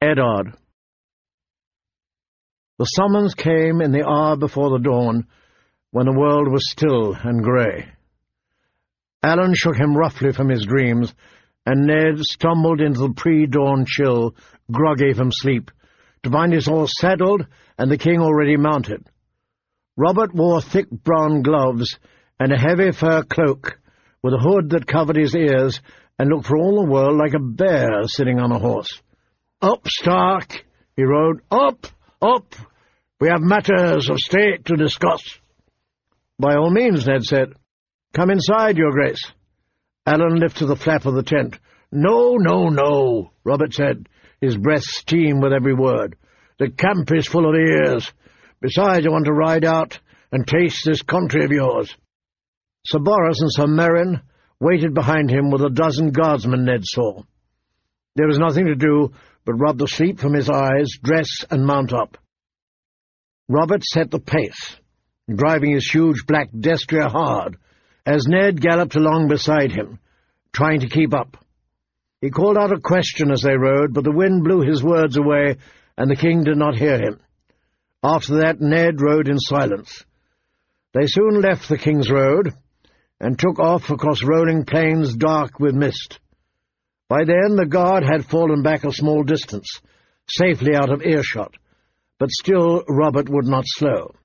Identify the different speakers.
Speaker 1: Eddard. The summons came in the hour before the dawn, when the world was still and grey. Alan shook him roughly from his dreams, and Ned stumbled into the pre-dawn chill, groggy from sleep, to find his horse saddled and the king already mounted. Robert wore thick brown gloves and a heavy fur cloak, with a hood that covered his ears, and looked for all the world like a bear sitting on a horse. "Up, Stark!" he rode. "Up! Up! We have matters of state to discuss." "By all means," Ned said. "Come inside, your grace." Alan lifted the flap of the tent. "No, no, no," Robert said, his breath steam with every word. "The camp is full of ears. Besides, I want to ride out and taste this country of yours." Sir Boris and Sir Meryn waited behind him with a dozen guardsmen Ned saw. There was nothing to do but rub the sleep from his eyes, dress, and mount up. Robert set the pace, driving his huge black destrier hard, as Ned galloped along beside him, trying to keep up. He called out a question as they rode, but the wind blew his words away, and the king did not hear him. After that, Ned rode in silence. They soon left the King's Road, and took off across rolling plains dark with mist. By then the guard had fallen back a small distance, safely out of earshot, but still Robert would not slow.